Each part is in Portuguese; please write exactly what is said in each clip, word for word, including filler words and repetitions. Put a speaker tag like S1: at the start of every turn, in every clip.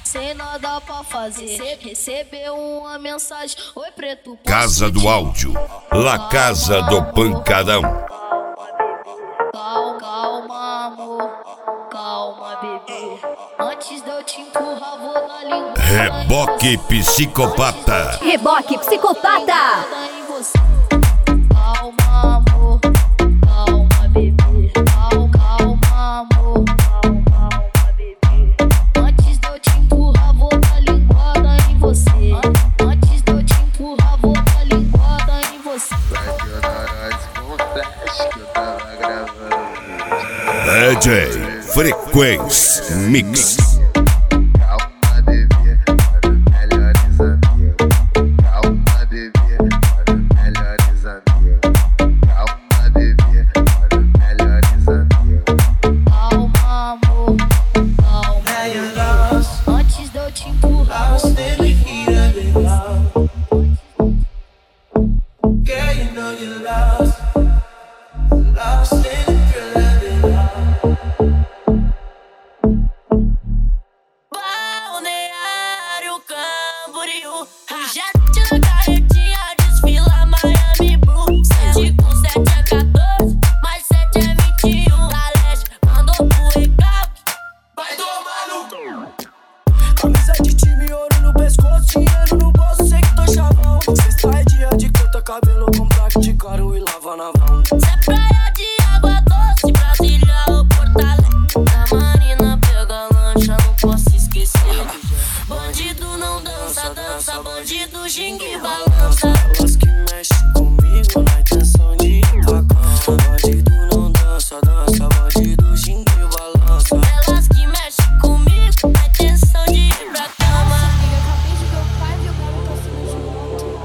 S1: sem nada pra fazer. Recebeu uma mensagem: oi preto, posso
S2: Casa do
S1: te-
S2: Áudio, La Casa do Pancadão.
S1: Calma, calma, amor, calma, bebê. Antes de eu te empurrar, vou dar língua.
S2: Reboque Psicopata.
S3: Reboque Psicopata.
S1: Calma, amor, calma, bebê. Calma, calma, amor, calma, bebê. Antes de eu te empurrar, vou dar linguada em você. Antes de eu te empurrar, vou dar linguada em você.
S2: D J Frequência Mix.
S4: Calma, bebê, para melhores amigos. Calma, bebê, para melhores amigos. Calma, bebê, para melhores amigos.
S1: Calma, amor, calma.
S5: Now you're lost,
S1: Antes de eu te empurrar,
S5: lost in the heat of it all. Girl, you know you're lost, lost in the thrill of it all.
S6: Balneário Camboriú, jet na carretinha, desfila Miami Blue. Sete com sete é quatorze, mais sete é vinte e um. Da leste, mandou pro recalque, vai tomar no cu.
S5: Camisa de time, ouro no pescoço, dinheiro no bolso, sei que tô chavão. Sexta é dia de cota, cabelo compacto de caro e lava na mão.
S6: Cê é praia de água doce, Brasília ou Porto Alegre. Na marina pega lancha, não posso esquecer. Bandido não dança, dança, bandido ginga e balança.
S5: Elas que mexem comigo na intenção de ir pra cama. Bandido não dança, dança, bandido ginga e balança.
S6: Elas que mexem comigo na intenção de ir pra cama.
S1: acabei de ver o pai e o cara tá sendo de moto.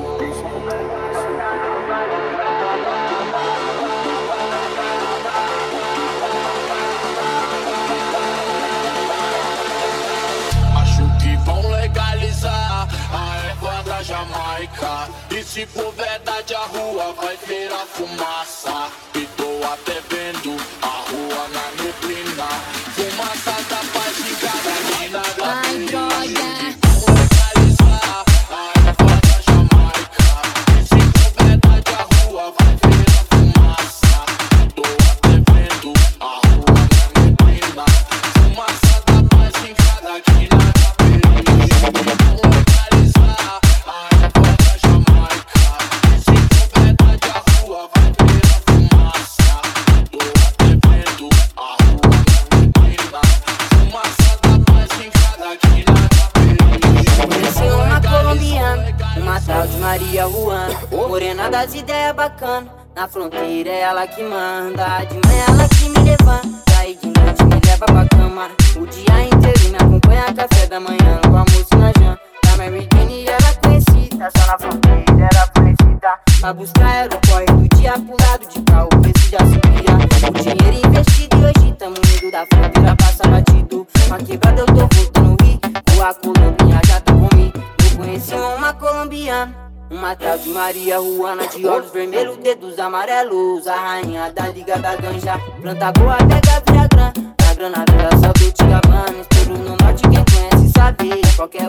S7: Acho que vão legalizar a erva da Jamaica. E se for verdade a rua vai virar fumaça. E tô até vendo a rua na neblina. Fumaça da paz de cada mina da
S6: Ai, droga.
S7: Vão legalizar a erva da Jamaica. E se for verdade a rua vai virar fumaça. E tô até vendo a rua na neblina. Fumaça da paz de cada quina da periferia. Vão legalizar a erva da Jamaica. E se for verdade a rua vai virar fumaça. Tô até vendo a rua na neblina. Fumaça da paz de cada quina da periferia.
S8: Conheci uma colombiana, uma tal de Maria Juana. Morena das ideias bacanas, na fronteira é ela que manda. De manhã ela que me levanta, e de noite me leva pra cama. O dia inteiro me acompanha, café da manhã, no almoço e na janta. Da Mary Jane era conhecida, só na fronteira era conhecida. Pra buscar era o corre do dia pro lado de cá, o preço já subia. O dinheiro investido e hoje tamo indo da fronteira, passa batido. Uma quebrada eu tô voltando rir, com a Colômbia já tô comigo. Eu conheci uma colombiana, uma tal de Maria Juana, de olhos vermelhos, dedos amarelos. A rainha da liga da ganja, planta boa, pega vira grana. Na grana vira só do Tigabana, estouro no norte, quem conhece sabe. Qualquer